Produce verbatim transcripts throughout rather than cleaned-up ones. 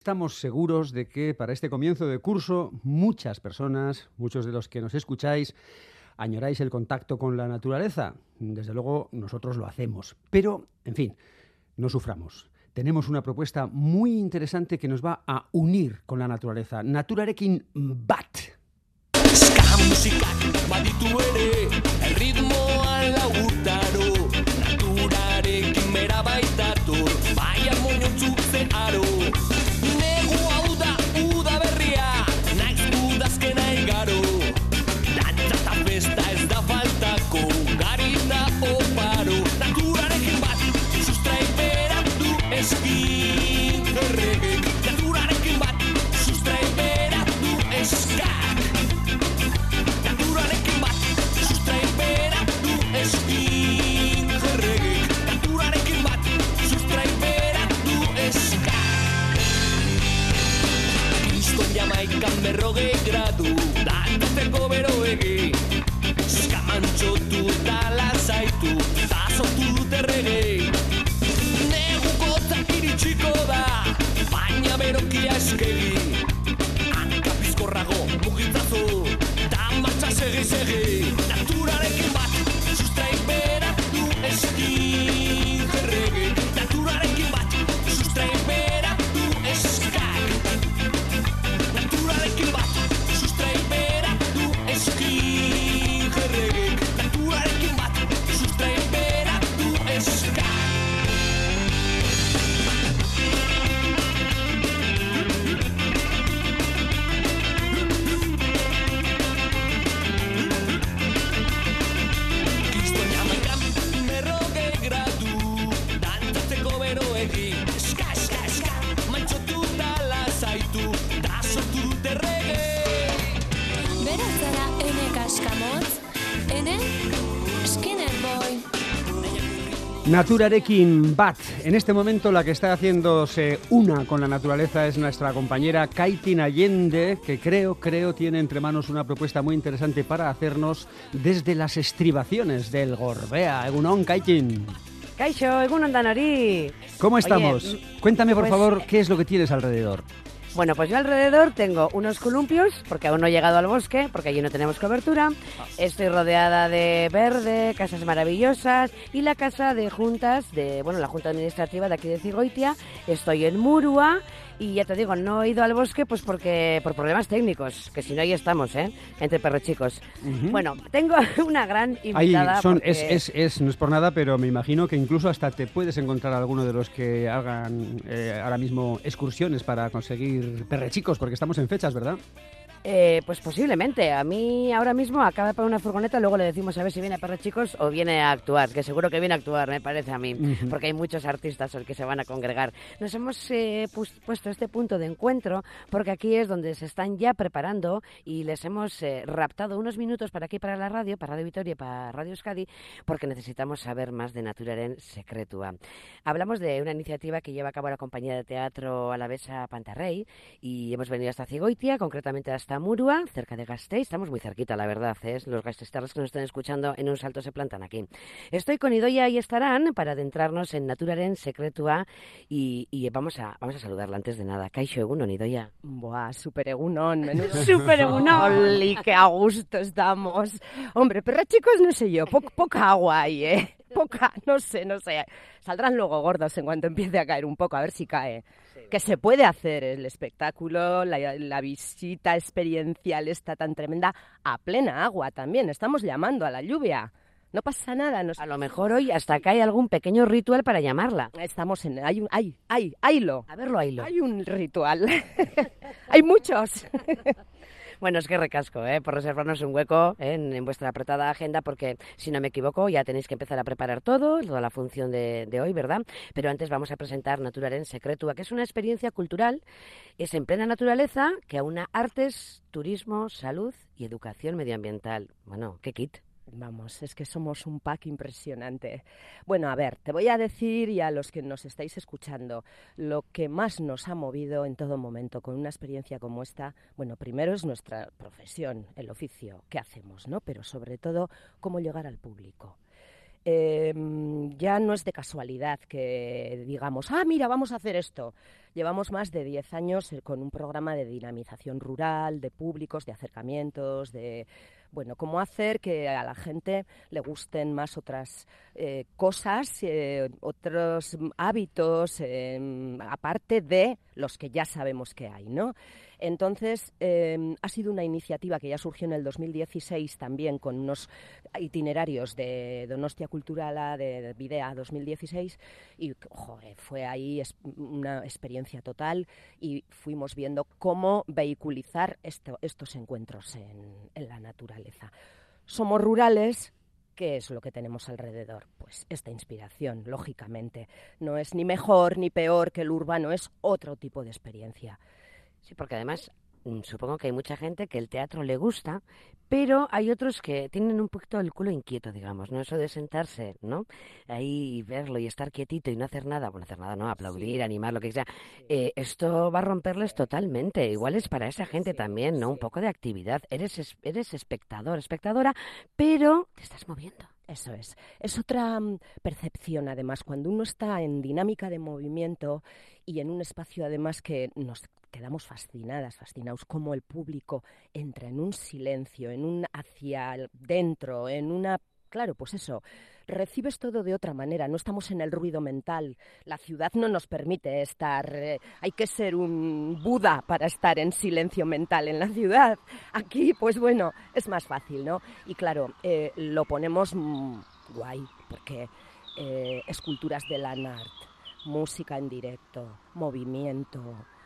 Estamos seguros de que para este comienzo de curso muchas personas, muchos de los que nos escucháis, añoráis el contacto con la naturaleza. Desde luego nosotros lo hacemos. Pero, en fin, no suframos. Tenemos una propuesta muy interesante que nos va a unir con la naturaleza. Naturarekin bat. Ska musikak baditu ere, el ritmoa laburtaro, naturarekin bera baitator, bai harmoniontzutzen aro. Negu hau da uda berria, naiz udazkena igaro, dantza eta festa ez da faltako, gari da oparo, naturarekin bat, sustrai beratu eskin errege, naturarekin bat, sustrai beratu eskak. Jamaikan berrogei gradu, dantzeko beroegi, eskamantxotu eta lazaitu, eta sortu dut erregei. Negukotzak iritsiko da, baina berokia eskegi, hanka pizkorrago mugitzazu, eta martxa segi-segi. Naturarekin bat, sustrai beratu eskin erregei, naturarekin bat, sustrai beratu eskak. Naturarekin bat. En este momento la que está haciéndose una con la naturaleza es nuestra compañera Kaitin Allende, que creo, creo tiene entre manos una propuesta muy interesante para hacernos desde las estribaciones del Gorbea. Egunon, Kaitin. Kaixo, egunon danori. ¿Cómo estamos? Oye, Cuéntame, por pues, favor, qué es lo que tienes alrededor. Bueno, pues yo alrededor tengo unos columpios, porque aún no he llegado al bosque, porque allí no tenemos cobertura. Estoy rodeada de verde, casas maravillosas y la casa de juntas, de bueno, la junta administrativa de aquí de Zigoitia. Estoy en Murua y ya te digo, no he ido al bosque pues porque por problemas técnicos, que si no ahí estamos, ¿eh? Entre perrochicos. Uh-huh. Bueno, tengo una gran invitada. Ahí son, porque... es, es, es, no es por nada, pero me imagino que incluso hasta te puedes encontrar alguno de los que hagan eh, ahora mismo excursiones para conseguir perrechicos, porque estamos en fechas, ¿verdad? Eh, pues posiblemente. A mí ahora mismo acaba de poner una furgoneta, luego le decimos a ver si viene a Perrechicos o viene a actuar, que seguro que viene a actuar, me parece a mí, uh-huh. Porque hay muchos artistas que se van a congregar. Nos hemos eh, pu- puesto este punto de encuentro porque aquí es donde se están ya preparando y les hemos eh, raptado unos minutos para aquí, para la radio, para Radio Vitoria y para Radio Euskadi, porque necesitamos saber más de Naturaren Sekretua. Hablamos de una iniciativa que lleva a cabo la compañía de teatro alavesa Pantarrey y hemos venido hasta Zigoitia, concretamente hasta Murua, cerca de Gasteiz. Estamos muy cerquita, la verdad, ¿eh? Los gasteiztarras que nos estén escuchando en un salto se plantan aquí. Estoy con Idoia y Estarán para adentrarnos en Naturaren Sekretua y, y vamos a vamos a saludarla antes de nada. Kaixo egunon, Idoia. Buah, super egunon, menudo super egunon. Oli, qué a gusto estamos. Hombre, pero chicos, no sé yo, po- poca agua hay, ¿eh? Poca, no sé, no sé. Saldrán luego gordos en cuanto empiece a caer un poco, a ver si cae. Que se puede hacer el espectáculo, la, la visita experiencial está tan tremenda a plena agua también. Estamos llamando a la lluvia. No pasa nada. Nos... A lo mejor hoy hasta acá hay algún pequeño ritual para llamarla. Estamos en... Hay un... Hay, hay, haylo. A verlo, haylo. Hay un ritual. Hay muchos. Bueno, es que recasco, ¿eh? Por reservarnos un hueco ¿eh? en, en vuestra apretada agenda, porque si no me equivoco ya tenéis que empezar a preparar todo, toda la función de, de hoy, ¿verdad? Pero antes vamos a presentar Naturaren Sekretua, que es una experiencia cultural, es en plena naturaleza, que aúna artes, turismo, salud y educación medioambiental. Bueno, ¿qué kit? Vamos, es que somos un pack impresionante. Bueno, a ver, te voy a decir y a los que nos estáis escuchando lo que más nos ha movido en todo momento con una experiencia como esta. Bueno, primero es nuestra profesión, el oficio, qué hacemos, ¿no? Pero sobre todo, cómo llegar al público. Eh, ya no es de casualidad que digamos, ah, mira, vamos a hacer esto. Llevamos más de diez años eh, con un programa de dinamización rural, de públicos, de acercamientos, de... Bueno, cómo hacer que a la gente le gusten más otras eh, cosas, eh, otros hábitos, eh, aparte de los que ya sabemos que hay, ¿no? Entonces, eh, ha sido una iniciativa que ya surgió en el dos mil dieciséis también con unos itinerarios de Donostia Culturala, de, de Bidea dos mil dieciséis, y joder, fue ahí es, una experiencia total y fuimos viendo cómo vehiculizar esto, estos encuentros en, en la naturaleza. Somos rurales. ¿Qué es lo que tenemos alrededor? Pues esta inspiración, lógicamente. No es ni mejor ni peor que el urbano, es otro tipo de experiencia. Sí, porque además supongo que hay mucha gente que el teatro le gusta, pero hay otros que tienen un poquito el culo inquieto, digamos, ¿no? Eso de sentarse, ¿no? Ahí y verlo y estar quietito y no hacer nada, bueno, hacer nada, no, aplaudir, sí. animar, lo que sea. Eh, esto va a romperles totalmente. Igual es para esa gente también, ¿no? Un poco de actividad. Eres, eres espectador, espectadora, pero te estás moviendo. Eso es. Es otra um, percepción, además, cuando uno está en dinámica de movimiento y en un espacio, además, que nos quedamos fascinadas, fascinados, como el público entra en un silencio, en un hacia dentro, en una... Claro, pues eso, recibes todo de otra manera, no estamos en el ruido mental, la ciudad no nos permite estar, eh, hay que ser un Buda para estar en silencio mental en la ciudad. Aquí, pues bueno, es más fácil, ¿no? Y claro, eh, lo ponemos mmm, guay, porque eh, esculturas de land art, música en directo, movimiento...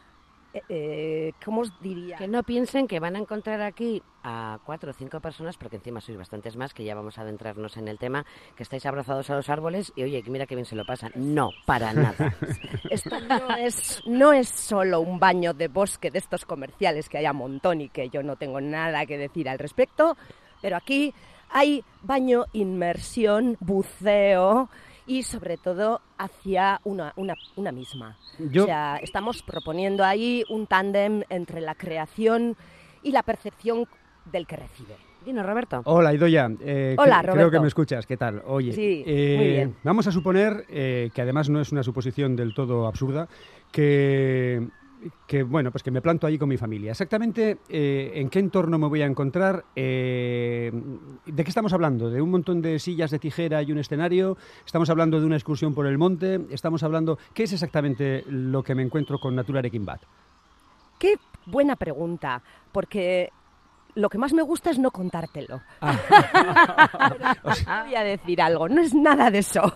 Eh, ¿Cómo os diría? Que no piensen que van a encontrar aquí a cuatro o cinco personas, porque encima sois bastantes más, que ya vamos a adentrarnos en el tema, que estáis abrazados a los árboles y oye, mira qué bien se lo pasan. No, para nada. Esto no es, no es solo un baño de bosque de estos comerciales que hay a montón y que yo no tengo nada que decir al respecto, pero aquí hay baño, inmersión, buceo... y sobre todo hacia una, una, una misma. Yo... O sea, estamos proponiendo ahí un tándem entre la creación y la percepción del que recibe. Dinos, Roberto. Hola, Idoia. Eh, Hola, cre- Roberto. Creo que me escuchas. ¿Qué tal? Oye, sí, eh, muy bien. Vamos a suponer, eh, que además no es una suposición del todo absurda, que... que bueno, pues que me planto ahí con mi familia. Exactamente eh, en qué entorno me voy a encontrar, eh, ¿de qué estamos hablando? ¿De un montón de sillas de tijera y un escenario? ¿Estamos hablando de una excursión por el monte? ¿Estamos hablando... ¿Qué es exactamente lo que me encuentro con Natura Arekin Bat? Qué buena pregunta, porque... lo que más me gusta es no contártelo. Ah. O sea, voy a decir algo, no es nada de eso.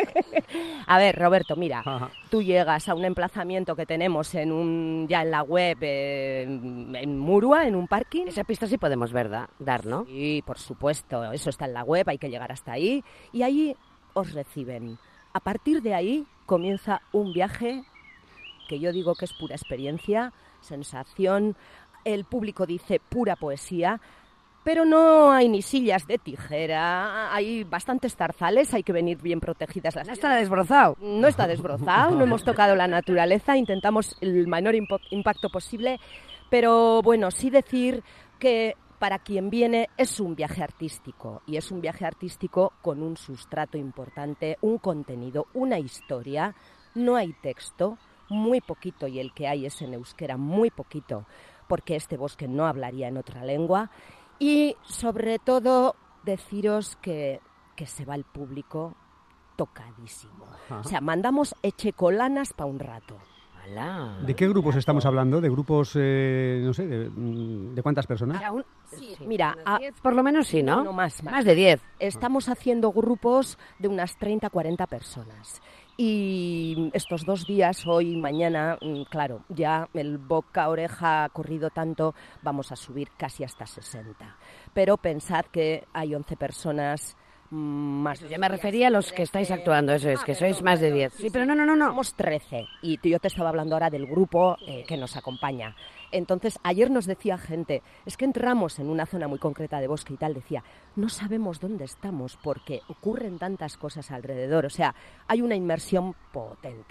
A ver, Roberto, mira, Ajá. tú llegas a un emplazamiento que tenemos en un ya en la web, eh, en Murua, en un parking. Esa pista sí podemos ver, da, dar, ¿no? Sí, por supuesto, eso está en la web, hay que llegar hasta ahí. Y ahí os reciben. A partir de ahí comienza un viaje que yo digo que es pura experiencia, sensación... El público dice pura poesía, pero no hay ni sillas de tijera, hay bastantes zarzales, hay que venir bien protegidas las... No está desbrozado. No está desbrozado, no hemos tocado la naturaleza, intentamos el menor impo- impacto posible, pero bueno, sí decir que para quien viene es un viaje artístico, y es un viaje artístico con un sustrato importante, un contenido, una historia, no hay texto, muy poquito, y el que hay es en euskera, muy poquito, porque este bosque no hablaría en otra lengua, y sobre todo deciros que, que se va el público tocadísimo. Ajá. O sea, mandamos echecolanas para un rato. Hola. ¿De qué grupos estamos hablando? ¿De grupos, eh, no sé, de, de cuántas personas? Un, sí, sí. Mira, a, diez por lo menos sí, ¿no? No, no más, más. Más de diez. Estamos haciendo grupos de unas treinta a cuarenta personas. Y estos dos días, hoy y mañana, claro, ya el boca a oreja ha corrido tanto, vamos a subir casi hasta sesenta. Pero pensad que hay once personas más. Yo me refería a los que estáis actuando, eso es, ah, que perdón, sois más de diez. Sí, sí, pero no, no, no, no. Somos trece. Y yo te estaba hablando ahora del grupo eh, que nos acompaña. Entonces, ayer nos decía gente, es que entramos en una zona muy concreta de bosque y tal, decía, no sabemos dónde estamos porque ocurren tantas cosas alrededor. O sea, hay una inmersión potente.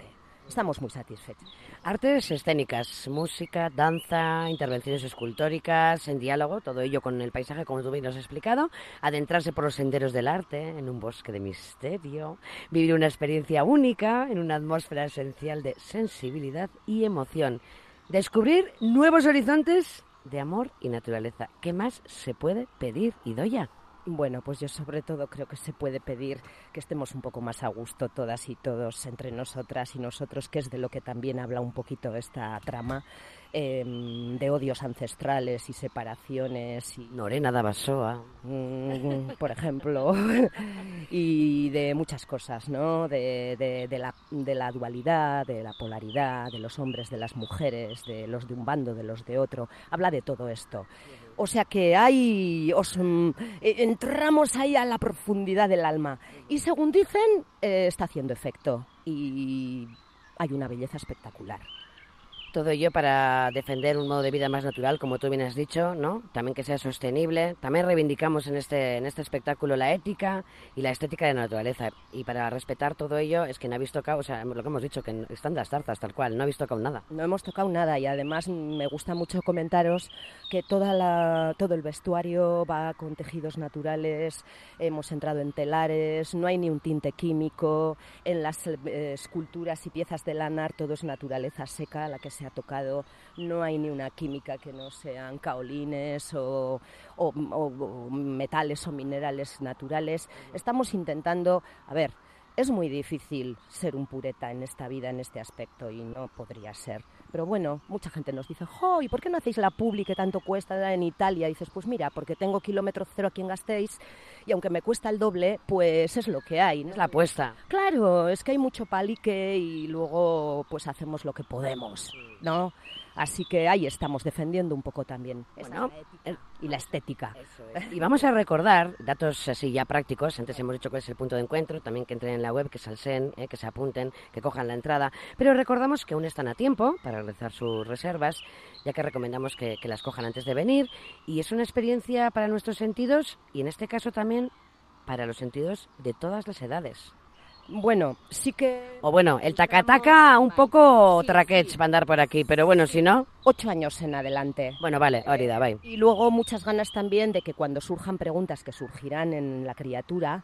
estamos muy satisfechos. Artes escénicas, música, danza, intervenciones escultóricas, en diálogo, todo ello con el paisaje, como tú bien nos has explicado, adentrarse por los senderos del arte, en un bosque de misterio, vivir una experiencia única, en una atmósfera esencial de sensibilidad y emoción, descubrir nuevos horizontes de amor y naturaleza. ¿Qué más se puede pedir, Idoia? Bueno, pues yo sobre todo creo que se puede pedir que estemos un poco más a gusto todas y todos entre nosotras y nosotros, que es de lo que también habla un poquito esta trama, eh, de odios ancestrales y separaciones. Y, Norena da Basoa, mm, por ejemplo, y de muchas cosas, ¿no? De, de, de, la, de la dualidad, de la polaridad, de los hombres, de las mujeres, de los de un bando, de los de otro. Habla de todo esto. O sea que hay, os, um, entramos ahí a la profundidad del alma y según dicen, eh, está haciendo efecto y hay una belleza espectacular. Todo ello para defender un modo de vida más natural, como tú bien has dicho, ¿no? También que sea sostenible. También reivindicamos en este en este espectáculo la ética y la estética de la naturaleza. Y para respetar todo ello es que no habéis tocado, o sea, lo que hemos dicho, que están las tarzas tal cual, no habéis tocado nada. No hemos tocado nada y además me gusta mucho comentaros que toda la, todo el vestuario va con tejidos naturales, hemos entrado en telares, no hay ni un tinte químico, en las eh, esculturas y piezas de lanar todo es naturaleza seca, la que se ha tocado, no hay ni una química que no sean caolines o, o, o, o metales o minerales naturales. Estamos intentando, a ver, es muy difícil ser un pureta en esta vida, en este aspecto, y no podría ser. Pero bueno, mucha gente nos dice, jo, ¿y por qué no hacéis la publi que tanto cuesta en Italia? Y dices, pues mira, porque tengo kilómetro cero aquí en Gasteiz y aunque me cuesta el doble, pues es lo que hay, ¿no? Es la apuesta. Claro, es que hay mucho palique y luego pues hacemos lo que podemos, ¿no? Así que ahí estamos defendiendo un poco también Bueno, esa ética y la estética. Eso es. Y vamos a recordar datos así ya prácticos. Antes hemos dicho cuál es el punto de encuentro, también que entren en la web, que salsen, eh, que se apunten, que cojan la entrada. Pero recordamos que aún están a tiempo para realizar sus reservas, ya que recomendamos que, que las cojan antes de venir. Y es una experiencia para nuestros sentidos y en este caso también para los sentidos de todas las edades. Bueno, sí que... O bueno, el tacataca un poco traquech va a andar por aquí, pero bueno, si no... Ocho años en adelante. Bueno, vale, ahorita, bye. Y luego muchas ganas también de que cuando surjan preguntas que surgirán en la criatura,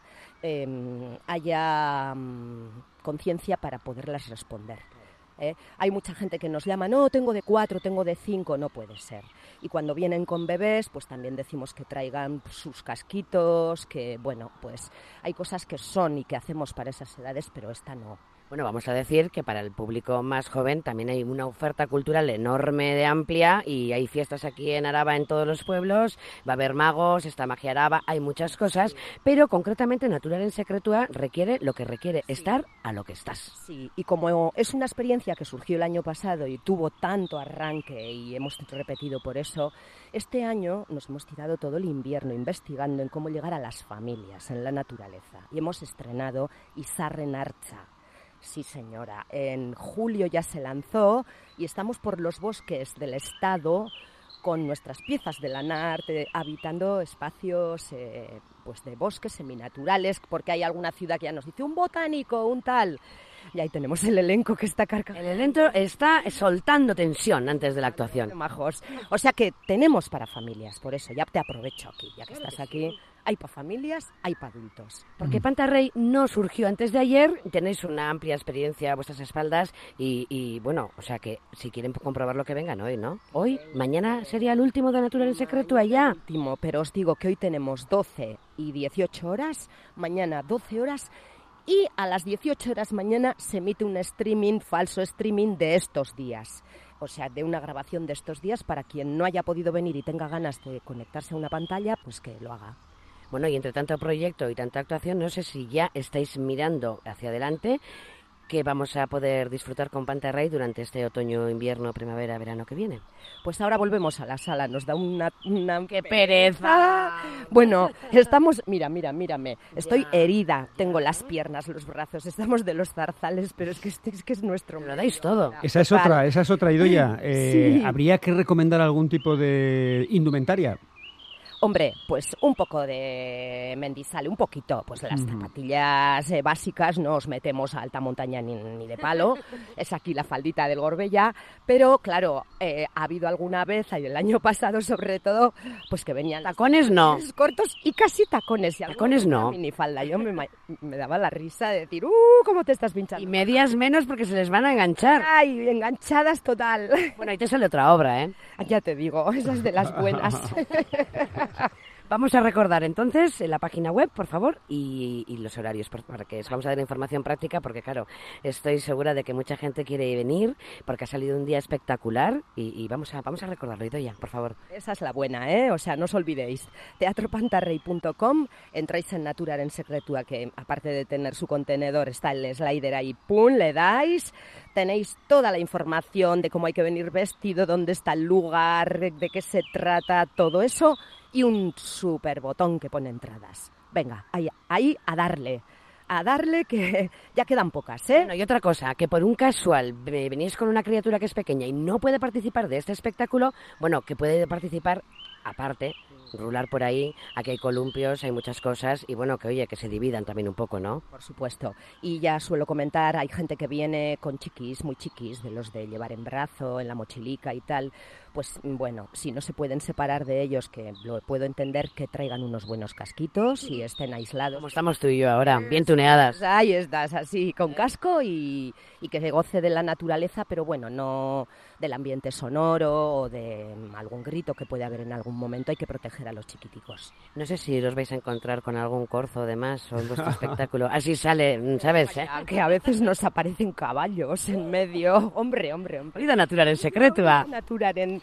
eh, haya um, conciencia para poderlas responder. ¿Eh? Hay mucha gente que nos llama, no, tengo de cuatro, tengo de cinco, no puede ser. Y cuando vienen con bebés, pues también decimos que traigan sus casquitos, que bueno, pues hay cosas que son y que hacemos para esas edades, pero esta no. Bueno, vamos a decir que para el público más joven también hay una oferta cultural enorme de amplia y hay fiestas aquí en Araba en todos los pueblos, va a haber magos, está magia araba, hay muchas cosas, pero concretamente Natural en Secretua requiere lo que requiere, sí. Estar a lo que estás. Sí, y como es una experiencia que surgió el año pasado y tuvo tanto arranque y hemos repetido por eso, este año nos hemos tirado todo el invierno investigando en cómo llegar a las familias en la naturaleza y hemos estrenado Izarren Artza. Sí, señora. En julio ya se lanzó y estamos por los bosques del estado con nuestras piezas de lanar, de, habitando espacios eh, pues de bosques seminaturales, porque hay alguna ciudad que ya nos dice un botánico, un tal. Y ahí tenemos el elenco que está cargado. El elenco está soltando tensión antes de la actuación. Majos. O sea que tenemos para familias, por eso ya te aprovecho aquí, ya que claro estás que aquí. Sí. Hay para familias, hay para adultos. Porque Pantarrey no surgió antes de ayer, tenéis una amplia experiencia a vuestras espaldas y, y bueno, o sea que si quieren comprobarlo que vengan hoy, ¿no? Hoy, mañana sería el último de Natural en Secreto allá. Último, pero os digo que hoy tenemos doce y dieciocho horas, mañana doce horas y a las dieciocho horas mañana se emite un streaming, falso streaming de estos días. O sea, de una grabación de estos días para quien no haya podido venir y tenga ganas de conectarse a una pantalla, pues que lo haga. Bueno, y entre tanto proyecto y tanta actuación, no sé si ya estáis mirando hacia adelante que vamos a poder disfrutar con Pantarrey durante este otoño, invierno, primavera, verano que viene. Pues ahora volvemos a la sala, nos da una... una... ¡Qué pereza! Bueno, estamos... Mira, mira, mírame, estoy ya. herida, tengo las piernas, los brazos, estamos de los zarzales, pero es que este es, que es nuestro... Lo dais todo. Esa es otra, esa es otra, Idoia. Eh, sí. ¿Habría que recomendar algún tipo de indumentaria? Hombre, pues un poco de mendizale, un poquito. Pues las Ujú. zapatillas eh, básicas no os metemos a alta montaña ni, ni de palo. Es aquí la faldita del Gorbella. Pero, claro, eh, ha habido alguna vez, y el año pasado sobre todo, pues que venían los Tacones no. pantalones cortos y casi tacones. Y algunos Tacones con una no. minifalda. Yo me, ma- me daba la risa de decir, ¡uh, cómo te estás pinchando! Y medias menos porque se les van a enganchar. ¡Ay, enganchadas total! Bueno, ahí te sale otra obra, ¿eh? Ya te digo, esa es de las buenas. Vamos a recordar entonces la página web, por favor, y, y los horarios, por- para que os vamos a dar información práctica, porque claro, estoy segura de que mucha gente quiere venir, porque ha salido un día espectacular, y, y vamos a vamos a recordarlo, Idoia, por favor. Esa es la buena, ¿eh? O sea, no os olvidéis. teatro pantarrey punto com, entráis en Naturaren Secretua, que aparte de tener su contenedor, está el slider ahí, ¡pum!, le dais. Tenéis toda la información de cómo hay que venir vestido, dónde está el lugar, de qué se trata, todo eso, y un super botón que pone entradas. Venga, ahí, ahí a darle. A darle que ya quedan pocas, ¿eh? Bueno, y otra cosa, que por un casual ve- venís con una criatura que es pequeña y no puede participar de este espectáculo, bueno, que puede participar aparte, rular por ahí, aquí hay columpios, hay muchas cosas, y bueno, que oye, que se dividan también un poco, ¿no? Por supuesto. Y ya suelo comentar, hay gente que viene con chiquis, muy chiquis, de los de llevar en brazo, en la mochilica y tal. Pues bueno, si no se pueden separar de ellos, que lo puedo entender, que traigan unos buenos casquitos y estén aislados. Como estamos tú y yo ahora, bien tuneadas. Ahí estás, así, con casco y, y que se goce de la naturaleza, pero bueno, no del ambiente sonoro o de algún grito que puede haber en algún momento. Hay que proteger a los chiquiticos. No sé si os vais a encontrar con algún corzo de más o en vuestro espectáculo. Así sale, ¿sabes? Eh? Ya que a veces nos aparecen caballos en medio. Hombre, hombre, hombre. Vida natural en secreto. ah. Naturaren.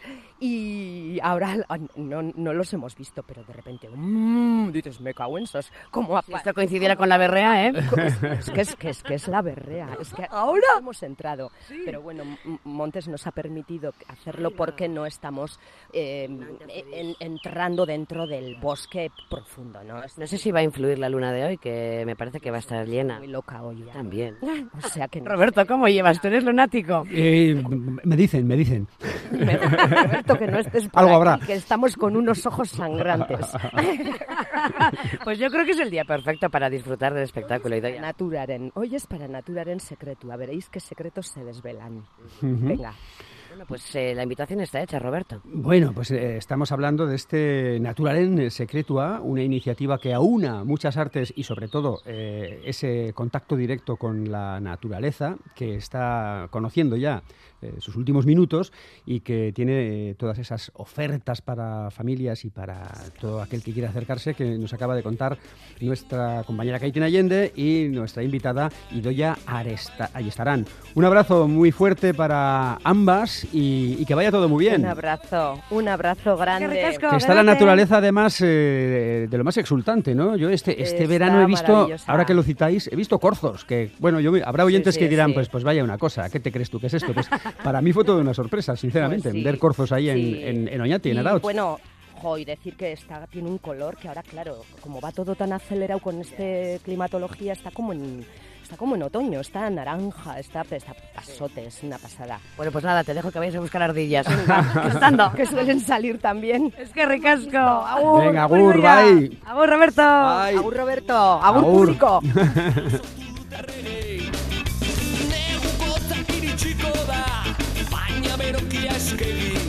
Y ahora ah, no, no los hemos visto, pero de repente, mmm, dices, me cago en sos. Como Si esto coincidiera con la berrea, ¿eh? Es que es, que es que es la berrea. Es que ahora hemos entrado. Pero bueno, M- Montes nos ha permitido hacerlo porque no estamos eh, en- entrando dentro del bosque profundo, ¿no? Es No sé si va a influir la luna de hoy, que me parece que va a estar llena. muy loca hoy ya. También. O sea que no. Roberto, ¿cómo llevas? ¿Tú eres lunático? Eh, me dicen, me dicen. Roberto, que no estés por Algo aquí, habrá. que estamos con unos ojos sangrantes. Pues yo creo que es el día perfecto para disfrutar del espectáculo. Idoia. Naturaren. Hoy es para Naturaren Secretua. Veréis qué secretos se desvelan. Venga. Bueno, pues eh, la invitación está hecha, Roberto. Bueno, pues eh, estamos hablando de este Naturalen Secretua, una iniciativa que aúna muchas artes y sobre todo eh, ese contacto directo con la naturaleza que está conociendo ya eh, sus últimos minutos y que tiene eh, todas esas ofertas para familias y para todo aquel que quiera acercarse, que nos acaba de contar nuestra compañera Caitín Allende y nuestra invitada Idoia Aresta- Ayestarán. Un abrazo muy fuerte para ambas y, y que vaya todo muy bien. Un abrazo, un abrazo grande. ricasco. Que está la naturaleza además eh, de lo más exultante, ¿no? Yo este, este Está verano he visto, maravillosa. ahora que lo citáis, he visto corzos, que bueno, yo habrá oyentes Sí, que sí, dirán, sí. pues pues vaya una cosa, ¿qué te crees tú? ¿Qué es esto? Pues para mí fue toda una sorpresa, sinceramente, Pues sí, ver corzos ahí en, sí. en, en Oñati, en Y, Arauz. bueno, jo, y decir que está, tiene un color que ahora, claro, como va todo tan acelerado con este climatología, está como en, está como en otoño, está naranja, está, está pasote, es una pasada. Bueno, pues nada, te dejo que vayas a buscar ardillas. Venga, estando. Que suelen salir también. Es que ricasco. Agur. Venga, agur, Idoia. bye. Agur, Roberto. Bye. Agur, Roberto, agur, Agur. público. Neguko iritxiko da, baina berokia eskegi